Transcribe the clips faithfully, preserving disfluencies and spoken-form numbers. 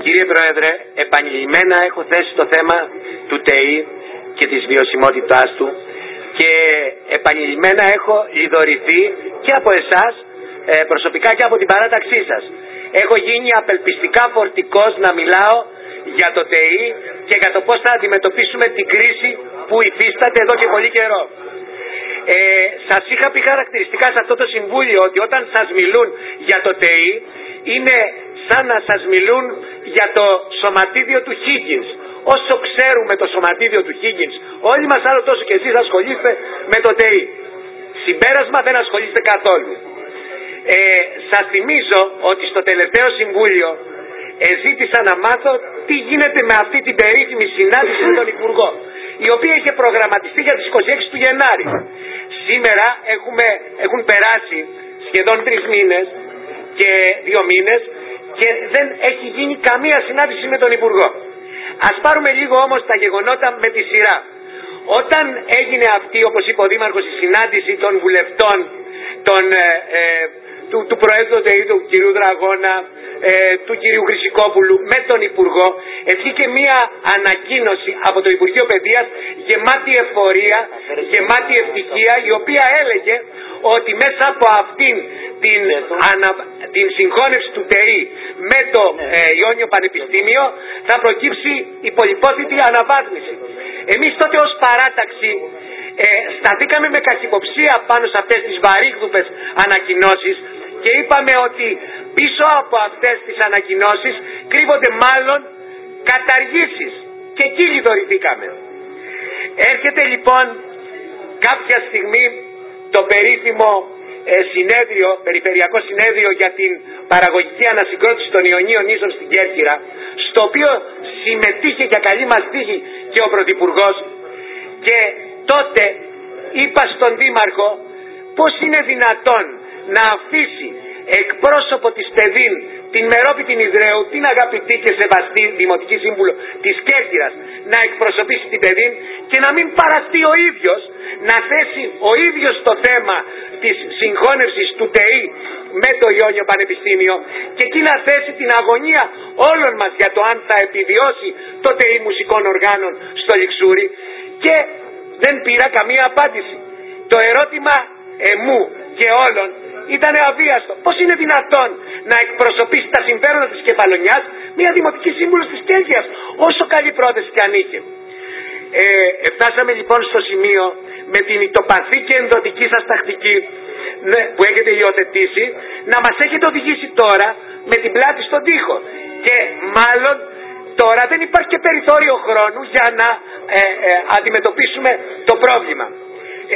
Κύριε Πρόεδρε, επανειλημμένα έχω θέσει το θέμα του ΤΕΙ και της βιωσιμότητάς του και επανειλημμένα έχω λιδωρηθεί και από εσάς προσωπικά και από την παράταξή σας. Έχω γίνει απελπιστικά φορτικός να μιλάω για το ΤΕΙ και για το πώς θα αντιμετωπίσουμε την κρίση που υφίσταται εδώ και πολύ καιρό. Ε, σας είχα πει χαρακτηριστικά σε αυτό το συμβούλιο ότι όταν σας μιλούν για το ΤΕΙ είναι σαν να σας μιλούν για το σωματίδιο του Higgins. Όσο ξέρουμε το σωματίδιο του Higgins, όλοι μας άλλο τόσο και εσείς ασχολείστε με το ΤΕΙ. Συμπέρασμα, δεν ασχολείστε καθόλου. Ε, σας θυμίζω ότι στο τελευταίο συμβούλιο ζήτησα να μάθω τι γίνεται με αυτή την περίφημη συνάντηση με τον Υπουργό, η οποία είχε προγραμματιστεί για τις είκοσι έξι του Γενάρη. Σήμερα έχουμε, έχουν περάσει σχεδόν τρεις μήνες και δύο μήνες και δεν έχει γίνει καμία συνάντηση με τον Υπουργό. Ας πάρουμε λίγο όμως τα γεγονότα με τη σειρά. Όταν έγινε αυτή, όπως είπε ο Δήμαρχος, η συνάντηση των βουλευτών, των, ε, ε, του, του Προέδρου του ΤΕΙ, του κυρίου Δραγώνα, ε, του κυρίου Χρυσικόπουλου με τον Υπουργό, βγήκε μία ανακοίνωση από το Υπουργείο Παιδείας γεμάτη εφορία, γεμάτη ευτυχία, η οποία έλεγε ότι μέσα από αυτήν την, ανα, την συγχώνευση του ΤΕΙ με το ε, Ιόνιο Πανεπιστήμιο θα προκύψει η πολυπόθητη αναβάθμιση. Εμείς τότε ως παράταξη ε, σταθήκαμε με καχυποψία πάνω σε αυτές τις βαρύγδουπες ανακοινώσεις και είπαμε ότι πίσω από αυτές τις ανακοινώσεις κρύβονται μάλλον καταργήσεις και εκεί λιδωρηθήκαμε. Έρχεται λοιπόν κάποια στιγμή το περίφημο ε, συνέδριο, περιφερειακό συνέδριο για την παραγωγική ανασυγκρότηση των Ιωνίων Νήσων στην Κέρκυρα, στο οποίο συμμετείχε για καλή μας τύχη και ο Πρωθυπουργός, και τότε είπα στον Δήμαρχο πώς είναι δυνατόν να αφήσει εκπρόσωπο της ΠΕΔΗΝ την Μερόπη την Ιδραίου, την αγαπητή και σεβαστή Δημοτική Σύμβουλο της Κέρκυρας, να εκπροσωπήσει την ΠΕΔΗΝ και να μην παραστεί ο ίδιος, να θέσει ο ίδιος το θέμα της συγχώνευσης του ΤΕΙ με το Ιόνιο Πανεπιστήμιο και εκεί να θέσει την αγωνία όλων μας για το αν θα επιβιώσει το ΤΕΙ μουσικών οργάνων στο Λιξούρι, και δεν πήρα καμία απάντηση. Το ερώτημα εμού και όλων ήταν αβίαστο. Πώς είναι δυνατόν να εκπροσωπήσει τα συμφέροντα της Κεφαλονιάς μια Δημοτική Σύμβουλος της Κέρκυρας, όσο καλή πρόθεση κι αν είχε? Ε, φτάσαμε λοιπόν στο σημείο με την ηττοπαθή και ενδοτική σας τακτική, ναι, που έχετε υιοθετήσει, να μας έχετε οδηγήσει τώρα με την πλάτη στον τοίχο. Και μάλλον τώρα δεν υπάρχει και περιθώριο χρόνου για να ε, ε, αντιμετωπίσουμε το πρόβλημα. Ε,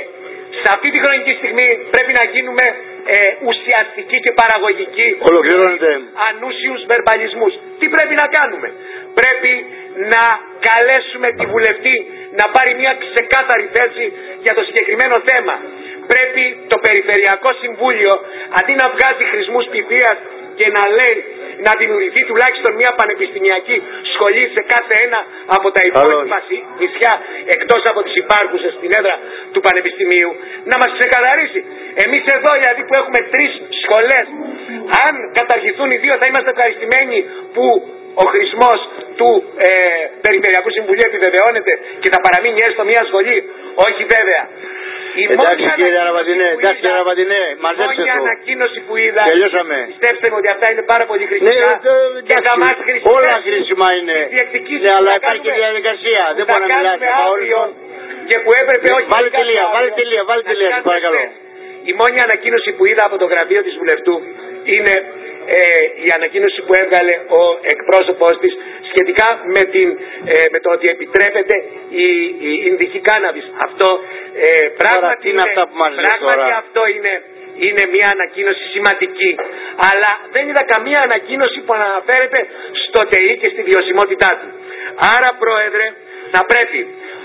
σε αυτή τη χρονική στιγμή πρέπει να γίνουμε ε, ουσιαστικοί και παραγωγικοί. Ολοκληρώνεται. Ανούσιους βερμπαλισμούς. Τι πρέπει να κάνουμε? Πρέπει να καλέσουμε τη βουλευτή να πάρει μια ξεκάθαρη θέση για το συγκεκριμένο θέμα. Πρέπει το Περιφερειακό Συμβούλιο, αντί να βγάζει χρησμούς πηδείας και να λέει να δημιουργηθεί τουλάχιστον μια πανεπιστημιακή σχολή σε κάθε ένα από τα υπόλοιπα νησιά εκτός από τις υπάρχουσες στην έδρα του Πανεπιστημίου, να μας ξεκαθαρίσει. Εμείς εδώ δηλαδή που έχουμε τρεις σχολές, αν καταργηθούν οι δύο θα είμαστε ευχαριστημένοι που ο χρησμός του ε, Περιφερειακού Συμβουλίου επιβεβαιώνεται και θα παραμείνει έστω μια σχολή? Όχι βέβαια. Η εντάξει κύριε Αραβαντινέ, εντάξει κύριε Αραβαντινέ, μαζέψτε το. Η ανακοίνωση που είδα, τελειώσαμε. Πιστέψτε με ότι αυτά είναι πάρα πολύ χρήσιμα. Ναι, και θα μας χρησιμεύσουν. Όλα χρήσιμα είναι. Ναι, αλλά υπάρχει και διαδικασία. Δεν μπορεί να μιλάτε αύριο. Και που έπρεπε όχι. Βάλε τελεία, βάλε τελεία, βάλε τελεία, παρακαλώ. Η μόνη ανακοίνωση που είδα από το γραφείο της βουλευτού είναι ε, η ανακοίνωση που έβγαλε ο εκπρόσωπος της σχετικά με, την, ε, με το ότι επιτρέπεται η, η ινδική κάναβης. Αυτό ε, πράγματι, είναι, αυτά που μας πράγματι αυτό είναι, είναι μια ανακοίνωση σημαντική, αλλά δεν είδα καμία ανακοίνωση που αναφέρεται στο ΤΕΙ και στη βιωσιμότητά του. Άρα Πρόεδρε, θα πρέπει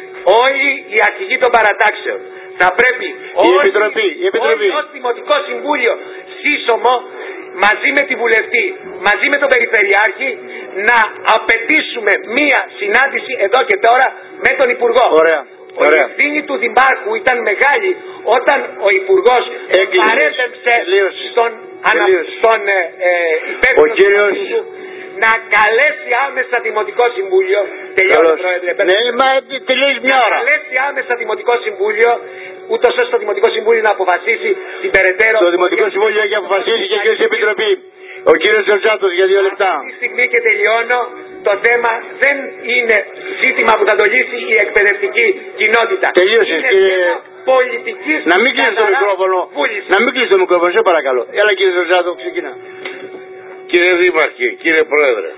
όλοι οι αρχηγοί των παρατάξεων, θα πρέπει η όλοι, Επιτροπή, η Επιτροπή. όλοι ως Δημοτικό Συμβούλιο σύσσωμο, μαζί με τη βουλευτή, μαζί με τον Περιφερειάρχη, να απαιτήσουμε μία συνάντηση εδώ και τώρα με τον Υπουργό. Ωραία. Η ευθύνη του Δημάρχου ήταν μεγάλη όταν ο Υπουργός παρέτρεψε στον, ανα, στον ε, ε, υπεύθυνο ο κύριος, να καλέσει άμεσα Δημοτικό Συμβούλιο. Τελειώνω, Πρόεδρε. Ναι, μα τελειώνει μια ώρα. Να καλέσει άμεσα Δημοτικό Συμβούλιο, ούτως ώστε το Δημοτικό Συμβούλιο να αποφασίσει την περαιτέρω. Το Δημοτικό Συμβούλιο έχει αποφασίσει και και η Επιτροπή. Ο κύριος Τζορτζάτος για δύο λεπτά. Αυτή τη στιγμή και τελειώνω. Το θέμα δεν είναι ζήτημα που θα το λύσει η εκπαιδευτική κοινότητα. Τελείωσες, είναι κύριε... θέμα πολιτικής. Να μην κλείσει το μικρόφωνο. Βούληση. Να μην κλείσει το μικρόφωνο, σε παρακαλώ. Έλα κύριε Τζορτζάτο, ξεκινά. Κύριε Δήμαρχε, κύριε Πρόεδρε,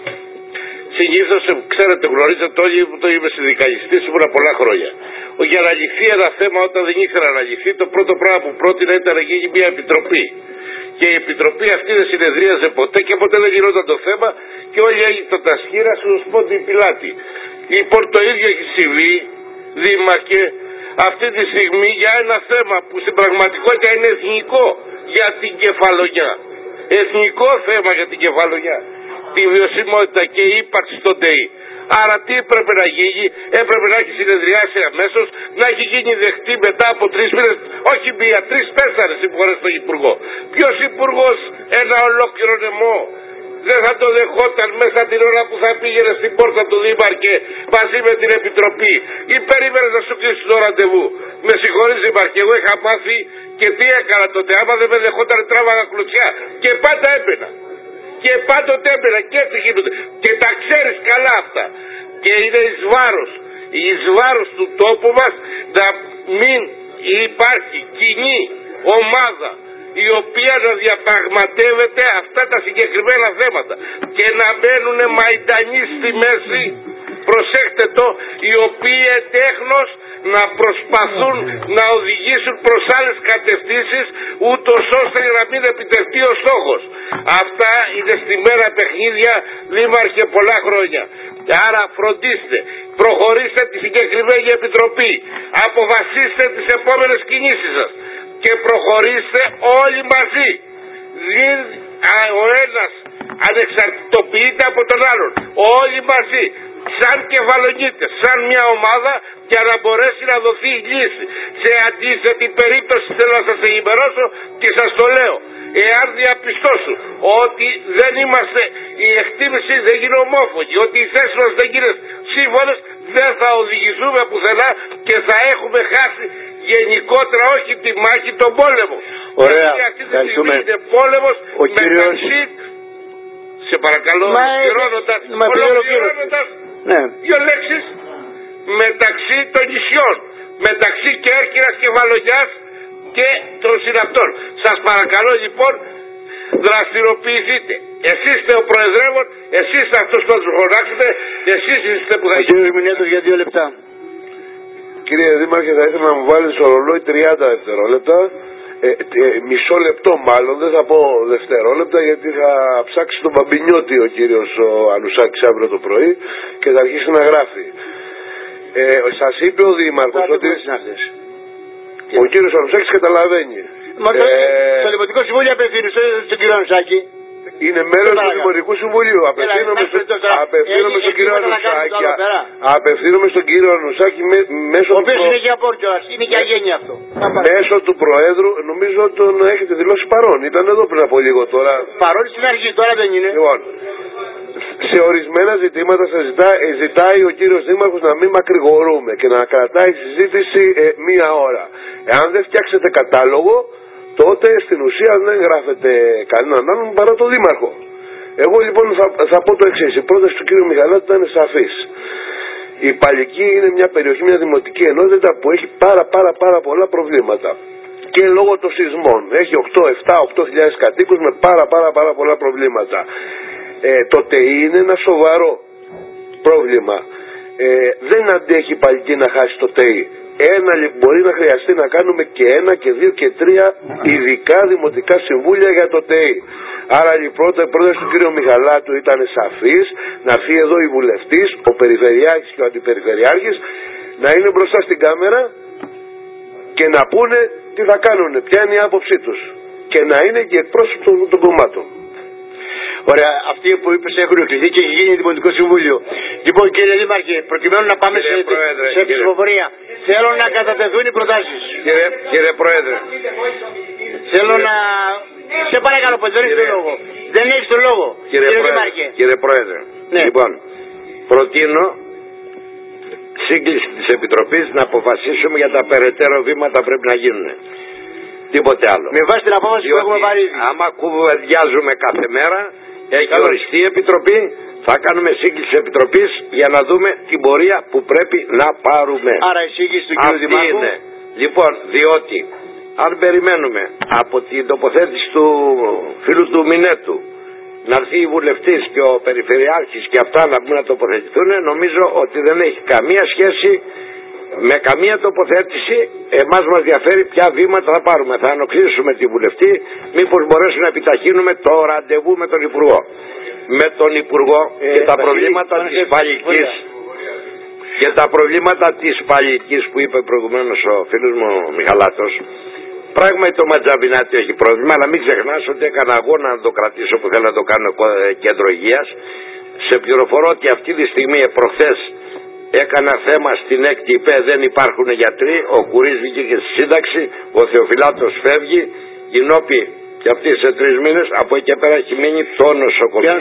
συνήθως, ξέρετε, γνωρίζετε όλοι που το είμαι συνδικαλιστής, ήμουν πολλά χρόνια. Για να λυθεί ένα θέμα όταν δεν ήθελα να λυθεί, το πρώτο πράγμα που πρότεινα ήταν να γίνει μια επιτροπή. Και η επιτροπή αυτή δεν συνεδρίαζε ποτέ και ποτέ δεν γινόταν το θέμα και όλοι έγιναν τα σχήρα στους πόντιοι πιλάτη. Λοιπόν, το ίδιο έχει συμβεί, Δήμαρχε, αυτή τη στιγμή για ένα θέμα που στην πραγματικότητα είναι εθνικό για την Κεφαλονιά. Εθνικό θέμα για την Κεφαλονιά. Τη βιωσιμότητα και η ύπαρξη των ΤΕΗ. Άρα τι έπρεπε να γίνει, έπρεπε να έχει συνεδριάσει αμέσως, να έχει γίνει δεχτή μετά από τρεις μήνες, όχι μία, τρεις, τέσσερις συμφωνίες στον Υπουργό. Ποιος Υπουργός ένα ολόκληρο νεμό δεν θα το δεχόταν μέσα την ώρα που θα πήγαινε στην πόρτα του Δήμαρχε μαζί με την Επιτροπή ή περίμενε να σου κλείσει το ραντεβού? Με συγχωρείς Δήμαρχε, εγώ είχα μάθει και τι έκανα τότε, άμα δεν με δεχόταν τράβαγα κλωτσιά και πάντα έμπαινα. Και πάντοτε έμπαινα και έτσι γίνονται. Και τα ξέρεις καλά αυτά. Και είναι εις βάρος, εις βάρος του τόπου μας να μην υπάρχει κοινή ομάδα η οποία να διαπραγματεύεται αυτά τα συγκεκριμένα θέματα και να μένουν μαϊντανοί στη μέση, προσέχτε το, οι οποίοι ετέχνος να προσπαθούν να οδηγήσουν προς άλλες κατευθύνσεις ούτως ώστε να μην επιτευχθεί ο στόχος. Αυτά είναι στημένα παιχνίδια, Δήμαρχε, πολλά χρόνια. Άρα φροντίστε, προχωρήστε τη συγκεκριμένη επιτροπή, αποφασίστε τις επόμενες κινήσεις σας και προχωρήστε όλοι μαζί. Δι, α, ο ένας ανεξαρτητοποιείται από τον άλλον. Όλοι μαζί, σαν Κεφαλονίτες, σαν μια ομάδα, για να μπορέσει να δοθεί η λύση. Σε αντίθετη περίπτωση θέλω να σας ενημερώσω και σας το λέω. Εάν διαπιστώσουν ότι δεν είμαστε, η εκτίμηση δεν γίνει ομόφωνη, ότι οι θέσεις μας δεν γίνουν σύμφωνες, δεν θα οδηγηθούμε πουθενά και θα έχουμε χάσει γενικότερα όχι τη μάχη, τον πόλεμο. Ωραία, γιατί αυτή τη στιγμή είναι πόλεμος ο κύριος... μεταξύ, σε παρακαλώ, ολοκληρώνοντας, ολοκληρώνοντας ναι. δύο λέξεις, μεταξύ των νησιών, μεταξύ Κέρκυρας και Βαλονιάς και των συναυτών. Σας παρακαλώ λοιπόν, δραστηριοποιηθείτε. Εσείς είστε ο Προεδρεύων, εσείς είστε αυτός που θα τους φωνάξετε, εσείς είστε που θα γίνετε. Κύριε Μινέτος για δύο λεπτά. Κύριε Δήμαρχε, θα ήθελα να μου βάλει στο ρολόι τριάντα δευτερόλεπτα. Ε, ε, μισό λεπτό μάλλον, δεν θα πω δευτερόλεπτα, γιατί θα ψάξει τον Μπαμπινιώτη ο κύριος ο Ανουσάκης αύριο το πρωί και θα αρχίσει να γράφει. Ε, σας είπε ο Δήμαρχος ότι ο κύριος Ανουσάκης καταλαβαίνει. Μα το ε... στο Δημοτικό Συμβούλιο απευθύνει στον κύριο Ανουσάκη. Είναι μέλος του Δημοτικού Συμβουλίου. Απευθύνομαι, στο... απευθύνομαι στον κύριο Ανουσάκη. Απευθύνομαι στον κύριο Ανουσάκη μέσω του. Ο οποίος είναι και απόρκιος, είναι και αγένεια αυτό. Μέσω του Προέδρου, νομίζω τον έχετε δηλώσει παρόν. Ήταν εδώ πριν από λίγο τώρα. Παρόν στην αρχή, τώρα δεν είναι. Λοιπόν, σε ορισμένα ζητήματα σας ζητά, ζητάει ο κύριος Δήμαρχος να μην μακρηγορούμε και να κρατάει συζήτηση ε, μία ώρα. Εάν δεν φτιάξετε κατάλογο, τότε στην ουσία δεν γράφετε κανέναν άλλον παρά τον Δήμαρχο. Εγώ λοιπόν θα, θα πω το εξής. Η πρόταση του κύριου Μιχαλάτη ήταν σαφής. Η Παλική είναι μια περιοχή, μια δημοτική ενότητα που έχει πάρα πάρα πάρα πολλά προβλήματα. Και λόγω των σεισμών. Έχει οκτώ, επτά, οκτώ χιλιάδες κατοίκους με πάρα πάρα πάρα πολλά προβλήματα. Ε, το ΤΕΗ είναι ένα σοβαρό πρόβλημα. Ε, δεν αντέχει η Παλική να χάσει το ΤΕΗ. Ένα μπορεί να χρειαστεί να κάνουμε και ένα και δύο και τρία ειδικά δημοτικά συμβούλια για το ΤΕΗ. Άρα λοιπόν η πρόταση του κ. Μιχαλάτου ήταν σαφής, να έρθει εδώ η βουλευτής, ο Περιφερειάρχης και ο Αντιπεριφερειάρχης να είναι μπροστά στην κάμερα και να πούνε τι θα κάνουν, ποια είναι η άποψή τους και να είναι και εκπρόσωποι των, των κομμάτων. Ωραία, αυτοί που είπες έχουν εκλειθεί και έχει γίνει Δημοτικό Συμβούλιο. Λοιπόν κύριε Δήμαρχε, προκειμένου να πάμε κύριε σε, Πρόεδρε, σε ψηφοφορία, θέλω να κατατεθούν οι προτάσεις. Κύριε, κύριε Πρόεδρε. Θέλω κύριε... να Σε παρακαλώ, δεν έχεις τον λόγο. Δεν έχεις τον λόγο. Κύριε, κύριε, Πρόεδρε, κύριε Πρόεδρε, ναι. Λοιπόν, προτείνω σύγκληση της Επιτροπής να αποφασίσουμε για τα περαιτέρω βήματα πρέπει να γίνουν. Τίποτε άλλο. Με βάση την απόφαση που έχουμε πάρει. Άμα κουβεντιάζουμε κάθε μέρα, έχει Καλώς. οριστεί η Επιτροπή, θα κάνουμε σύγκληση της Επιτροπής για να δούμε την πορεία που πρέπει να πάρουμε. Άρα η σύγκληση του κ. Δημάρχου. Είναι. Λοιπόν, διότι αν περιμένουμε από την τοποθέτηση του φίλου του Μινέτου να έρθει η βουλευτής και ο περιφερειάρχης και αυτά να μπουν να τοποθετηθούν, νομίζω ότι δεν έχει καμία σχέση με καμία τοποθέτηση. Εμάς μας διαφέρει ποια βήματα θα πάρουμε. Θα ανοξύσουμε τη βουλευτή, μήπως μπορέσουμε να επιταχύνουμε το ραντεβού με τον Υπουργό. Με τον Υπουργό ε, και τα προβλήματα της παλικής και τα προβλήματα της παλικής που είπε προηγουμένως ο φίλος μου Μιχαλάτος. Πράγματι το Ματζαβινάτι έχει πρόβλημα, αλλά μην ξεχνάς ότι έκανα αγώνα να το κρατήσω που θέλω να το κάνω κέντρο υγείας. Σε πληροφορώ ότι αυτή τη στιγμή προχθές έκανα θέμα στην έκτη ΥΠΕ, δεν υπάρχουν γιατροί, ο Κουρής βγήκε στη σύνταξη, ο Θεοφυλάτος φεύγει, η Νόπη και αυτή σε τρεις μήνες, από εκεί πέρα έχει μείνει το νοσοκομείο.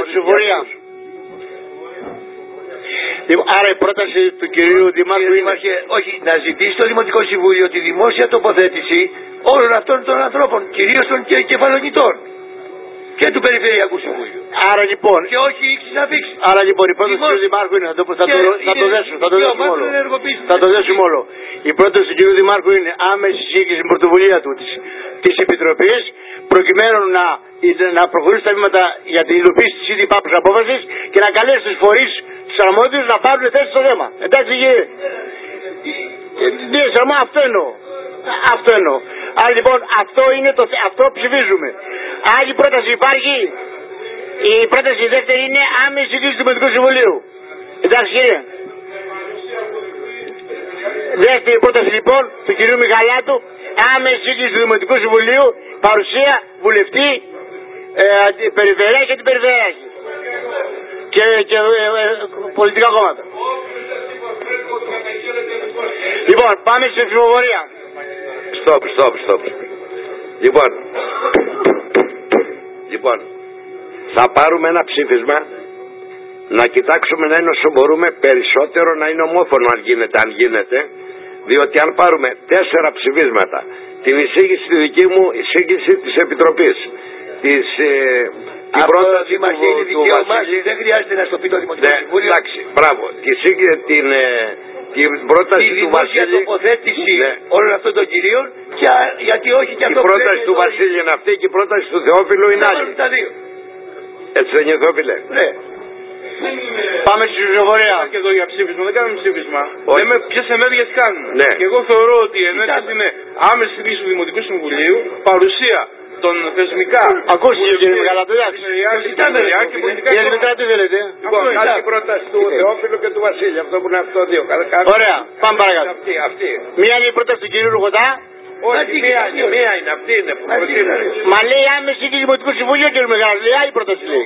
Λοιπόν, άρα η πρόταση του κυρίου Δημάρχου είναι... Όχι, να ζητήσει το Δημοτικό Συμβούλιο τη δημόσια τοποθέτηση όλων αυτών των ανθρώπων, κυρίως των και κεφαλονιτών και του Περιφερειακού Συμβουλίου. Άρα λοιπόν... Και όχι ήξης να δείξει. Άρα λοιπόν η πρόταση του κυρίου Δημάρχου είναι, θα το, θα το, θα το δέσουμε, θα το δέσουμε όλο. Θα το δέσουμε όλο. Η πρόταση του κυρίου Δημάρχου είναι άμεση σύγκληση με πρωτοβουλία του της, της Επιτροπής, προκειμένου να, να προχωρήσει τα βήματα για την υλοποίηση της ήδη υπάρχουσας απόφασης και να καλέσει τους φορείς τους αρμόδιους να πάρουν θέση στο θέμα. Εντάξει κύριε. Ναι, σαρμό, αυτό εννοώ. Αυτό εννοώ. Άρα λοιπόν αυτό είναι το αυτό ψηφίζουμε. Άλλη πρόταση υπάρχει. Η πρόταση δεύτερη είναι άμεση σύγκληση του Δημοτικού Συμβουλίου. Εντάξει κύριε. Δεύτερη πρόταση λοιπόν του κυρίου Μιχαλάτου, άμεση σύγκληση του Δημοτικού Συμβουλίου, παρουσία βουλευτή, ε, περιφερειακή και την περιφερειακή. Και, και ε, ε, πολιτικά κόμματα. Λοιπόν, πάμε στην ψηφοφορία. Στοπ, στοπ, στοπ. Λοιπόν, λοιπόν, θα πάρουμε ένα ψήφισμα, να κοιτάξουμε να είναι όσο μπορούμε περισσότερο, να είναι ομόφωνο αν γίνεται, αν γίνεται, διότι αν πάρουμε τέσσερα ψηφίσματα, την εισήγηση τη δική μου, εισήγηση της Επιτροπής, της... Ε, την πρόταση του, είναι του Βασίλη, δεν χρειάζεται να στο πει το Δημοτικό ναι, Συμβούλιο. Εντάξει, μπράβο. Τη, την, την πρόταση τη του Βασίλη. Την τοποθέτηση ναι. όλων αυτών των κυρίων και γιατί όχι και η αυτό που Η πρόταση του Βασίλη είναι αυτή και η πρόταση του Θεόφιλου είναι άλλη. Τα δύο. Έτσι δεν είναι Θεόφιλε. Ναι. Πάμε στη ψηφοφορία. Και εδώ για ψήφισμα, δεν κάνουμε ψήφισμα. Όχι. Λέμε ποιες ενέργειες κάνουμε. Ναι. Και εγώ θεωρώ ότι η ενέργεια είναι άμεση σύγκληση του Δημοτικού Συμβουλίου, παρουσία των θεσμικά. Ακούστε κύριε Μιχαλατζάκη. Και πολιτικά. Κύριε Δημητρά, τι θέλετε. Λοιπόν, άλλη πρόταση του Θεόφιλου και του Βασίλη. Αυτό που είναι αυτό δύο. Ωραία, πάμε παρακάτω. Αυτή, αυτή. Μία είναι η πρόταση του κυρίου Ρουγωτά. Όχι, μία είναι, μία είναι, αυτή είναι που προτείνουμε. Μα λέει άμεση του Δημοτικού Συμβουλίου κύριε Μιχαλατζάκη. Λέει άλλη πρόταση λέει.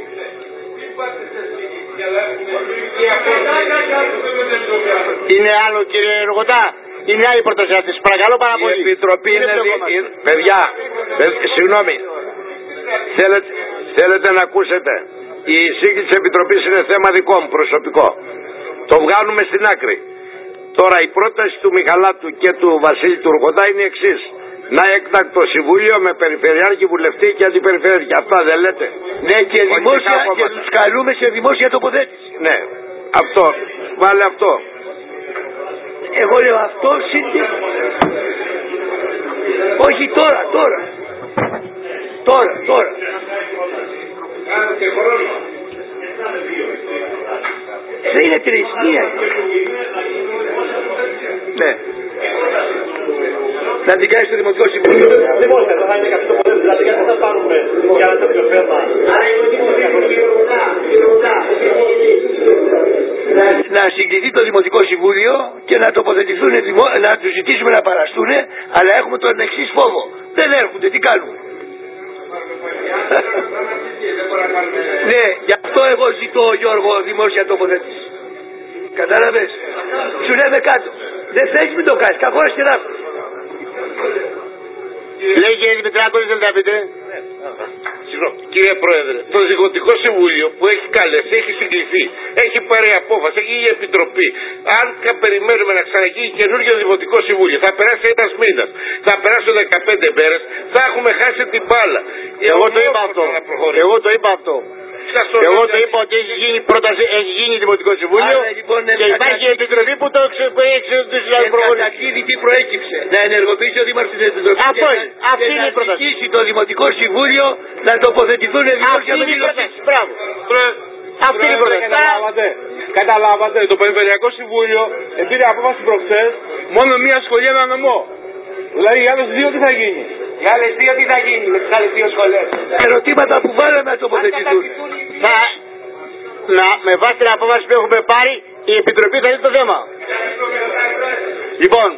Είναι άλλο κύριε Ρουγωτά. Είναι άλλη πρόταση αυτή. Παρακαλώ πάρα πολύ. Η Επιτροπή είναι, είναι παιδιά, συγγνώμη, θέλετε, θέλετε να ακούσετε. Η εισήγηση της Επιτροπής είναι θέμα δικό μου προσωπικό. Το βγάλουμε στην άκρη. Τώρα η πρόταση του Μιχαλάτου και του Βασίλη του Ρουγωτά είναι η εξής. Να έκτακτο συμβούλιο με περιφερειάρχη, βουλευτή και αντιπεριφερειάρχη. Αυτά δεν λέτε. Ναι, και δημόσια και τους καλούμε σε δημόσια τοποθέτηση. Ναι, αυτό. Βάλε αυτό. Εγώ λέω αυτό σύντομα. Όχι τώρα, τώρα. Τώρα, τώρα. Δεν είναι τρεις, μία. Ναι. Να την κάνεις στο Δημοτικό Συμβούλιο. Δημόσια, θα είναι κάποιο τοποθέτηση. Δηλαδή, γιατί θα πάρουμε για ένα τέτοιο θέμα. Να συγκληθεί το Δημοτικό Συμβούλιο και να τοποθετηθούν, να τους ζητήσουμε να παραστούν, αλλά έχουμε τον εξής φόβο. Δεν έρχονται, τι κάνουμε. Ναι, γι' αυτό εγώ ζητώ, Γιώργο, δημόσια τοποθέτηση. Κατάλαβες. Σου λέμε κάτω. Δεν θέλεις μην το κάνεις, κακός και λάθος. Λέει κύριε Δημητράκο, δεν θέλετε να πείτε. συγγνώμη. Κύριε Πρόεδρε, το Δημοτικό Συμβούλιο που έχει καλέσει, έχει συγκληθεί, έχει πάρει απόφαση, έχει η Επιτροπή. Αν περιμένουμε να ξαναγίνει καινούργιο Δημοτικό Συμβούλιο, θα περάσει ένας μήνας, θα περάσουν δεκαπέντε μέρες, θα έχουμε χάσει την μπάλα. Εγώ το είπα αυτό. Εγώ το είπα αυτό. Εγώ το είπα ότι έχει γίνει πρόταση, έχει γίνει Δημοτικό Συμβούλιο. Άρα, λοιπόν, και υπάρχει η Επιτροπή που το εξελίξει να προχωρήσει. Τι προέκυψε. Να ενεργοποιήσει ο Δήμαρχος της Επιτροπής. Αυτό είναι. Αυτή είναι η πρόταση. Να ζητήσει το Δημοτικό Συμβούλιο να τοποθετηθούν δημόσια με την πρόταση. Μπράβο. Αυτή είναι η πρόταση. Καταλάβατε. Καταλάβατε. Το Περιφερειακό Συμβούλιο πήρε απόφαση προχθές μόνο μία σχολή, ένα νομό. Δηλαδή οι άλλες δύο τι θα γίνει. Οι άλλες δύο τι θα γίνει με τις άλλες δύο σχολές. Ερωτήματα που βάλαμε να τοποθετηθούν. Θα, να, με βάση την απόφαση που έχουμε πάρει, η Επιτροπή θα δει το θέμα. Λοιπόν,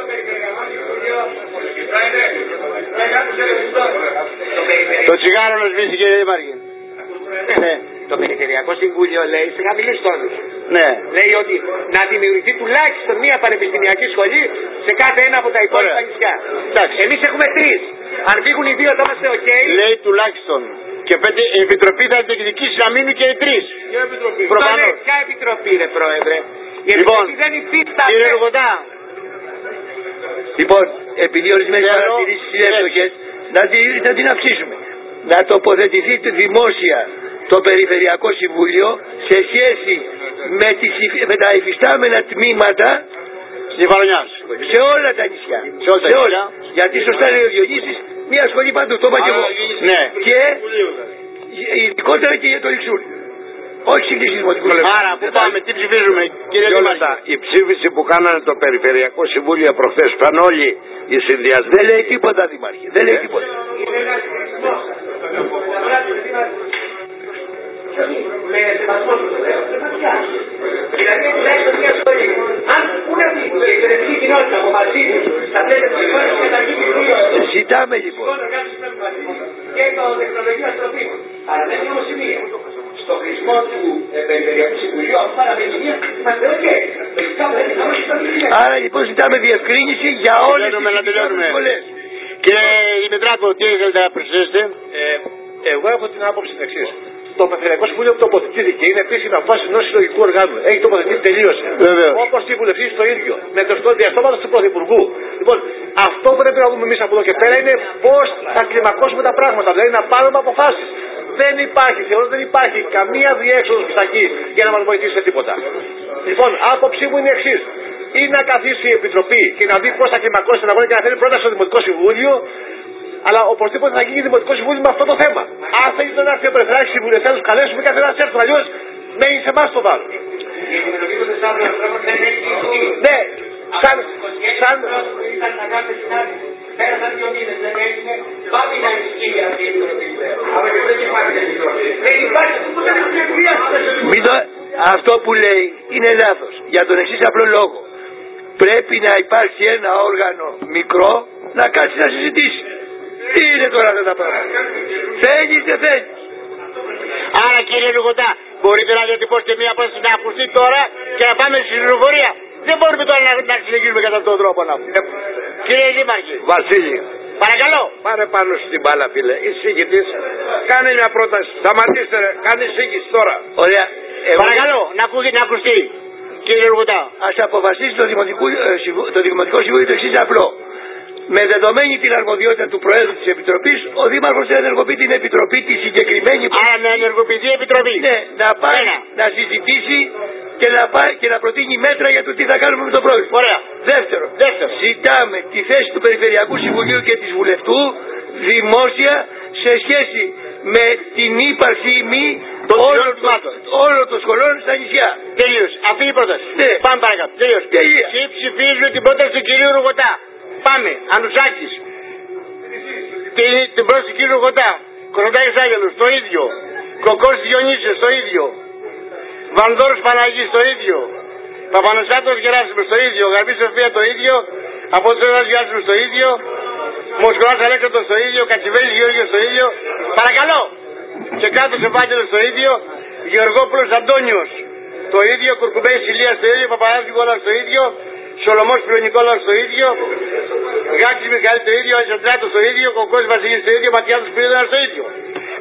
το τσιγάρο να σβήσει, κύριε Δήμαρχε. Ναι. Το Περιφερειακό Συμβούλιο λέει σε χαμηλούς τόνους. Ναι. Λέει ότι να δημιουργηθεί τουλάχιστον μία πανεπιστημιακή σχολή σε κάθε ένα από τα υπόλοιπα νησιά. Εμείς έχουμε τρεις. Αν φύγουν οι δύο θα είμαστε οκ. Okay. Λέει τουλάχιστον. Και πέτει, η Επιτροπή θα διεκδικήσει να μείνουν και οι τρεις. Ποια Επιτροπή. Προφανώς. Ποια Επιτροπή, ρε Πρόεδρε. Η λοιπόν, Επιτροπή δεν υφίσταται. Κύριε Ρουγοντά. Λοιπόν, επειδή ορισμένες παρατηρήσεις είναι εύστοχες, να, να την αυξήσουμε. Να τοποθετηθείτε δημόσια το Περιφερειακό Συμβούλιο σε σχέση με, τις, με τα υφιστάμενα τμήματα στη Βαρονιάς, σε όλα τα νησιά. Σε όλα, σε όλα. Γιατί σωστά λέει ο Διονύσης, μια σχολή παντού, το είπα και εγώ. Ναι. Και ειδικότερα και για το Λιξούρι. Όχι συγκλήσεις δημοτικού. Άρα που πάμε, τι ψηφίζουμε, κύριε Δήμαρχε. Η ψήφιση που κάνανε το Περιφερειακό Συμβούλιο προχθές ήταν όλοι οι συνδυασμοί. Δεν λέει τίποτα, Δήμαρχε. Δεν λέει τίποτα. Με σεβασμό του βεβαίως, δεν θα πιάσει. Δηλαδή, τουλάχιστον μια σχολή. Αν πού να βγει η εκπαιδευτική κοινότητα από μαζί του, στα πλαίσια της χώρας και θα γίνει δύο. Ζητάμε λοιπόν. Και το τεχνολογία τροφίμων. Αλλά δεν είναι σημεία. Στο χρησμό του Περιφερειακού Συμβουλίου, αφού παραμένει μία, είμαστε οκ. Άρα λοιπόν ζητάμε διευκρίνηση για όλες τις σχολές. Κύριε Δημητράκο, τι θέλετε να προσθέσετε? Εγώ έχω την άποψη την εξής. Το Περιφερειακό Συμβούλιο τοποθετήθηκε, είναι επίσημη απόφαση ενός συλλογικού οργάνου. Έχει τοποθετηθεί, τελείωσε. Όπως οι βουλευτές το ίδιο. Με το διαστόματο του Πρωθυπουργού. Λοιπόν, αυτό που πρέπει να δούμε εμείς από εδώ και πέρα είναι πώς θα κλιμακώσουμε τα πράγματα. Δηλαδή να πάρουμε αποφάσεις. Δεν υπάρχει, θεωρώ δεν υπάρχει καμία διέξοδος προς τα εκεί για να μας βοηθήσει σε τίποτα. Λοιπόν, άποψή μου είναι η εξής. Ή να καθίσει η Επιτροπή και να δει πώς θα κλιμακώσει την αγώνα και να φέρει πρόταση στο Δημοτικό Συμβούλιο. Αλλά οπωσδήποτε θα γίνει Δημοτικό Συμβούλιο με αυτό το θέμα. Αν θέλει να έρθει ο Περιφερειάρχης Συμβουλευτές, να τους καλέσουμε κάθε ένα έρθουν. Αλλιώς μένει σε εμάς το βάρος. Ναι, σαν. σαν... Πέρασαν δύο μήνες, δεν έγινε, πάμε να ισχύει αυτή η Επιτροπή. Αλλά και δεν υπάρχει Επιτροπή. Δεν υπάρχει, δεν υπάρχει. Αυτό που λέει είναι λάθος. Για τον εξής απλό λόγο. Πρέπει να υπάρξει ένα όργανο μικρό να κάτσει να συζητήσει. Τι είναι τώρα αυτά τα πράγματα. Θέλεις, δεν θέλεις. Άρα κύριε Λουγοντά, μπορείτε να διατυπώσετε μια πρόταση να ακουστεί τώρα και να πάμε στην πληροφορία. Δεν μπορούμε τώρα να, να συνεχίσουμε κατά αυτόν τον τρόπο να πούμε. Ε, κύριε Δήμαρχε. Βασίλη. Παρακαλώ. Πάρε πάνω στην μπάλα, φίλε. Εισήγητης. Κάνε μια πρόταση. Σταματήστε, ρε. Κάνε εισήγηση τώρα. Ωραία. Εγώ... Παρακαλώ, να, ακού, να ακουστεί. Κύριε Λουγοντά. Ας αποφασίσει το Δημοτικό, το Δημοτικό Συμβούλιο το εξής απλό. Με δεδομένη την αρμοδιότητα του Προέδρου της Επιτροπής, ο Δήμαρχος θα ενεργοποιεί την Επιτροπή τη συγκεκριμένη. Άρα να ενεργοποιηθεί η Επιτροπή. Ναι, να πάει να συζητήσει και να, πάει, και να προτείνει μέτρα για το τι θα κάνουμε με το πρόβλημα. Ωραία. Δεύτερο, Δεύτερο. ζητάμε τη θέση του Περιφερειακού Συμβουλίου και της Βουλευτού δημόσια σε σχέση με την ύπαρξη ή μη όλων όλο των σχολών στα νησιά. Τελείως. Αυτή η πρόταση. Ναι. Πάμε παρακάτω. Τελείως. Τελεία. Και ψηφίζουμε την πρόταση του κυρίου Ρουγοντά. Πάμε. Ανουσάκης. Την, την πρόταση του κυρίου Ρουγοντά. Κωνσταντάκης Άγγελος. Το ίδιο. Κοκός Διονύσιος. Το ίδιο. Βανδόρος Παναγής. Το ίδιο. Παπανοσάτος Γεράσιμος. Το ίδιο. Γαρμπή Σοφία. Το ίδιο. Απόστολος Γιάσιμος. Το ίδιο. Μοσκοβάς Αλέξανδρος. Το ίδιο. Κατσιβέλης Γεώργιος. Το ίδιο. Παρακαλώ. Και κάτω Ευάγγελος. Το ίδιο. Γεωργόπουλος Αντώνιος. Το ίδιο. Κουρκουμπέης Ηλίας. Το ίδιο. Παπαγιάς Νικόλαος. Το ίδιο. Σολομός Πυρονικόλαος το ίδιο, Γάκης Μιχαήλ το ίδιο, Αγιοντράτος το ίδιο, Κοκκός Βασιλής το ίδιο, Ματιάδος Πυρίδωνας το ίδιο.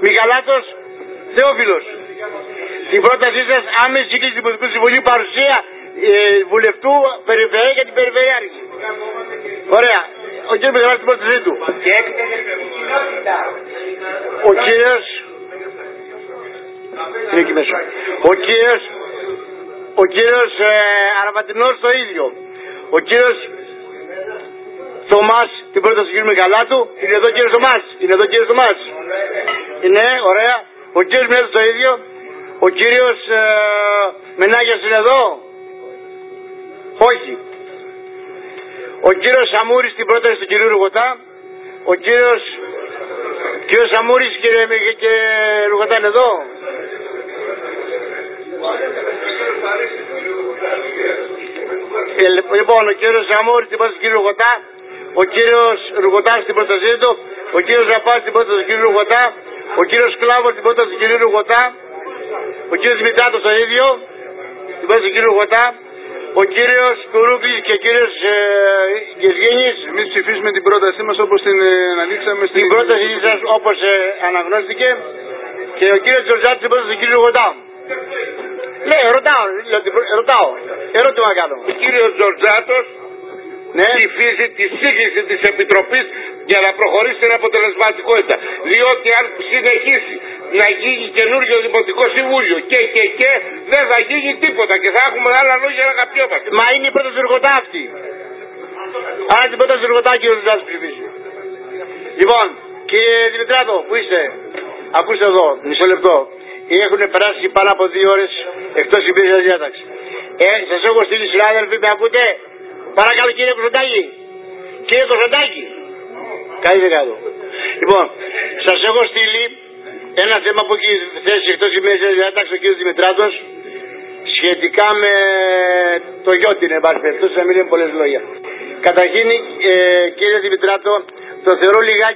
Μιχαλάτος Θεόφιλος. Την πρότασή σας άμεση σύγκληση Δημοτικού Συμβουλίου παρουσία ε, βουλευτού περιφερειακή για την περιφερειάρχη. Ωραία. Ο κύριος Μιχαλάτος την πρότασή του. Ο κύριος... Είναι εκεί μέσα. Ο κύριος... Ο κύριος ε, Αραβατινός το ίδιο. Ο κύριος Θωμάς την πρόταση του κύριου Μιχαλάτου. Είναι εδώ ο κύριος Θωμάς. Είναι εδώ ο κύριος Θωμάς. Είναι, ωραία. Ο κύριος Μιχαλάτου το ίδιο. Ο κύριος ε, Μενάγιος είναι εδώ. Όχι. Ο κύριος Σαμούρης την πρόταση του κυρίου Ρουγωτά. Ο κύριος κύριος Σαμούρης κύριε και, και Ρουγωτά είναι εδώ. Ε, λοιπόν, ο κύριος Σαμούρης την πρόταση του κυρίου Ρουγωτά. Ο κύριος Ρουγωτάς την πρότασή του. Ο κύριος Ζαπάς την πρόταση του κυρίου Ρουγωτά. Ο κύριος Κλάβος την πρόταση του κυρίου Ρουγωτά. Ο κύριος Δημητράτος το ίδιο. Την πρόταση του κύριου Ρουγωτά. Ο κύριος Κουρούκλης και ο κύριος ε, Γεζγίνης. Εμείς ψηφίσουμε την πρότασή μας όπως την ε, αναλύσαμε στην... Την πρότασή σας όπως ε, αναγνώστηκε. Και ο κύριος Τζορτζάτης την πρόταση του κύριου Ρουγωτά. Ναι, ρωτάω, ρωτάω. Ερώτημα κάνω. Ο κύριος Τζορτζάτος ναι. ψηφίζει τη σύγκληση της Επιτροπής για να προχωρήσει στην αποτελεσματικότητα. Διότι αν συνεχίσει να γίνει καινούριο Δημοτικό Συμβούλιο και και και δεν θα γίνει τίποτα και θα έχουμε άλλα λόγια να καπιόμαστε. Μα είναι η πρόταση του Ρουγωτά αυτή. Άρα την πρόταση του Ρουγωτά κύριε Τζορτζάτος ψηφίζει. Λοιπόν, κύριε Δημητράτο, πού είστε? Ακούστε εδώ, μισό λεπτό. Έχουν περάσει πάνω από δύο ώρες εκτός ημερήσιας διάταξης. Ε, σας έχω στείλει συνάδελφοι, με ακούτε? Παρακαλώ κύριε Κωνσταντάκη. Κύριε Κωνσταντάκη. Καλή κάτω. Λοιπόν, σας έχω στείλει ένα θέμα που έχει θέσει εκτός ημερήσιας διάταξης ο κύριος Δημητράτος σχετικά με το γιότι, εν πάση περιπτώσει, να μην είναι πολλές λόγια. Καταρχήν, ε, κύριε Δημητράτο, το θεωρώ λιγάκι